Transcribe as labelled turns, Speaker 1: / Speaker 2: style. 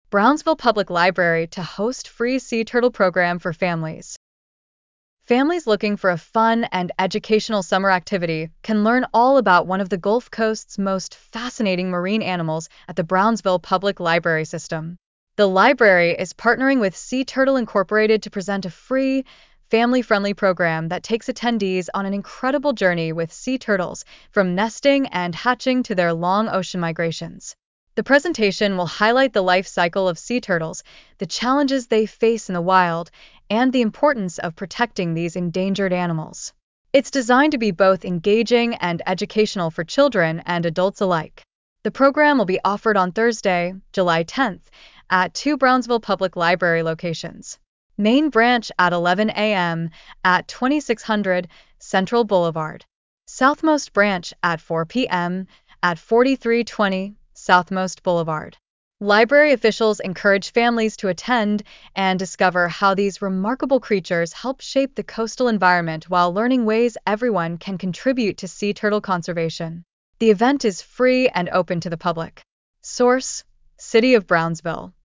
Speaker 1: Brownsville Public Library to host free sea turtle program for families. Families looking for a fun and educational summer activity can learn all about one of the Gulf Coast's most fascinating marine animals at the Brownsville Public Library System. The library is partnering with Sea Turtle Incorporated to present a free, family-friendly program that takes attendees on an incredible journey with sea turtles, from nesting and hatching to their long ocean migrations. The presentation will highlight the life cycle of sea turtles, the challenges they face in the wild, and the importance of protecting these endangered animals. It's designed to be both engaging and educational for children and adults alike. The program will be offered on Thursday, July 10th, at two Brownsville Public Library locations. Main branch at 11 a.m. at 2600 Central Boulevard. Southmost branch at 4 p.m. at 4320 Southmost Boulevard. Library officials encourage families to attend and discover how these remarkable creatures help shape the coastal environment while learning ways everyone can contribute to sea turtle conservation. The event is free and open to the public. Source: City of Brownsville.